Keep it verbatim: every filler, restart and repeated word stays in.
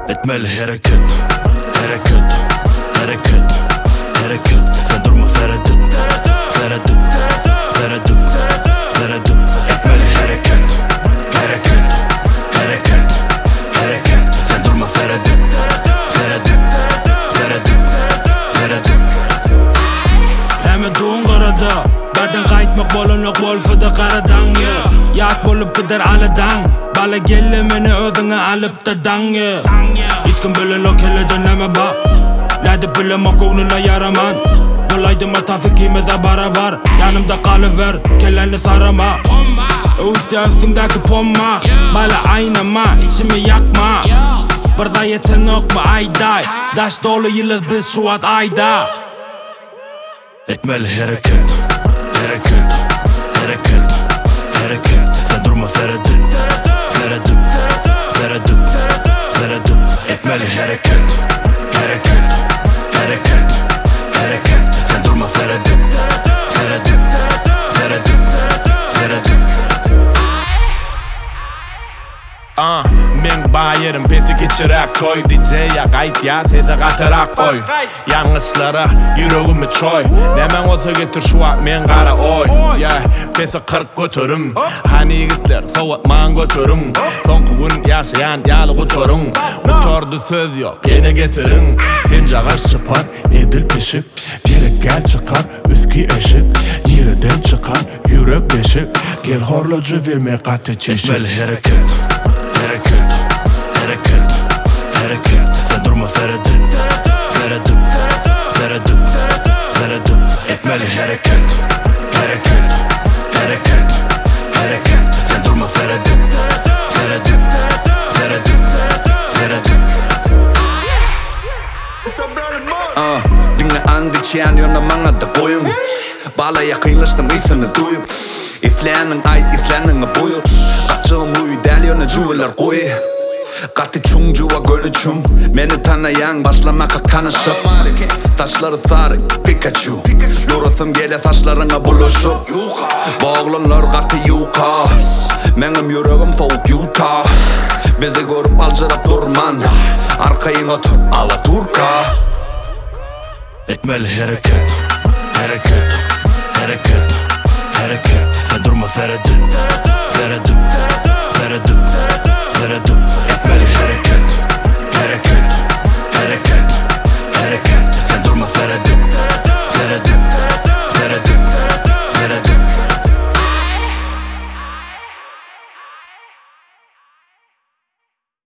Etmeli hareket, hareket, hareket, hareket. Sen durma Feridun, Feridun, Feridun, Feridun. Etmeli hareket, hareket, hareket, hareket. Sen durma Feridun, Feridun, Feridun, Feridun. Lama doğun qarada, bardan qaytmaq bolanoq bolfada qaradan ya. Yat bolup gider aladan, bala gelle meni özüne alıp da dange. Hiç kim bilen o kelleden neme bak, ladi bilen o koğnuna yaraman. Dolaydım atan fikimize bara var, yanımda kalıver, kelleni sarama. Üstündeki pomma, bala aynama, içimi yakma. Burada yeten okma ayday, daş dolu yıldız biz şu an ayda. Etmeli hareket, hareket, hareket, hareket. Sen durma Feridun, Feridun, Feridun, Feridun. Etmeli hareket, hareket, hareket, hareket. Sen durma Feridun, Feridun, Feridun, Feridun. Ah, men bayerim peti geçirak koy D J'ya kayıt ya sede katarak koy. Yanlışlara yüreğimi çoy. Nemen olsa getir şu an men kara oy. Yeah, pesi kırk götürüm. Hani yigitler soğutman götürüm. Son gün yaşayan yalı götürüm. Motordu söz yok yine getirin. Finca kaş çıpar edil pişik. Gerek gel çıkar üski eşik. Nereden çıkar yürek deşik. Gel horlocu verme katı çeşik. Etmeli hareket, hareket, hareket, hareket. Sen durma Feridun, Feridun, Feridun, Feridun. Etmeli hareket, hareket, hareket, hareket. Sen durma Feridun, Feridun, Feridun, Feridun. Uh, dinle andi çiyan yona mana da koyun. Bala yakınlaştım isini duyup. İflenin ait iflenin buyur. Kaçığım uyu del yona juveler koy. Katı çungcuva gönüçüm. Meni tanıyan başlamaka kanışıp. Taşları tarık Pikachu. Yorusum gele taşlarına buluşup. Bağlanlar katı yuka. Benim yüreğim soğuk yuta. Bizi görüp alcırap durman. Arkayın otur Alaturka. Etmeli hareket, hareket.